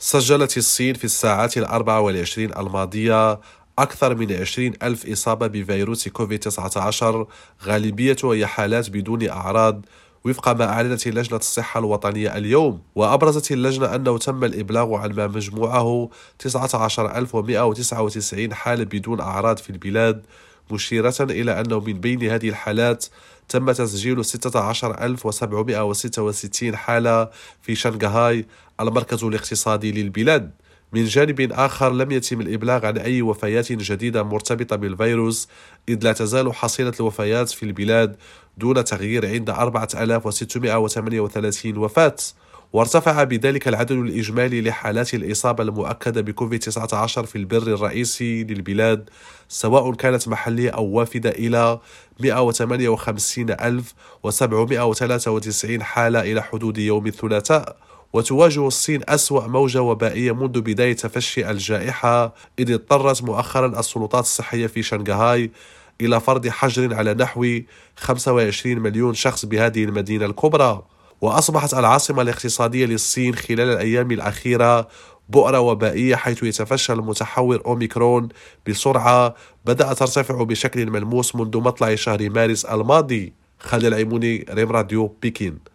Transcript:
سجلت الصين في الساعات 24 الماضية أكثر من 20 ألف إصابة بفيروس كوفيد-19، غالبيتها هي حالات بدون أعراض وفق ما أعلنت لجنة الصحة الوطنية اليوم. وأبرزت اللجنة أنه تم الإبلاغ عن ما مجموعه 19199 حالة بدون أعراض في البلاد، مشيرة إلى أنه من بين هذه الحالات تم تسجيل 16766 حالة في شنغهاي المركز الاقتصادي للبلاد. من جانب آخر لم يتم الإبلاغ عن أي وفيات جديدة مرتبطة بالفيروس، إذ لا تزال حصيلة الوفيات في البلاد دون تغيير عند 4638 وفاة. وارتفع بذلك العدد الإجمالي لحالات الإصابة المؤكدة بكوفيد-19 في البر الرئيسي للبلاد سواء كانت محلية أو وافدة إلى 158,793 حالة إلى حدود يوم الثلاثاء. وتواجه الصين أسوأ موجة وبائية منذ بداية تفشي الجائحة، إذ اضطرت مؤخرا السلطات الصحية في شنغهاي إلى فرض حجر على نحو 25 مليون شخص بهذه المدينة الكبرى. وأصبحت العاصمة الاقتصادية للصين خلال الأيام الأخيرة بؤرة وبائية، حيث يتفشى المتحور أوميكرون بسرعة بدأت ترتفع بشكل ملموس منذ مطلع شهر مارس الماضي. خالد العيموني، ريم راديو، بكين.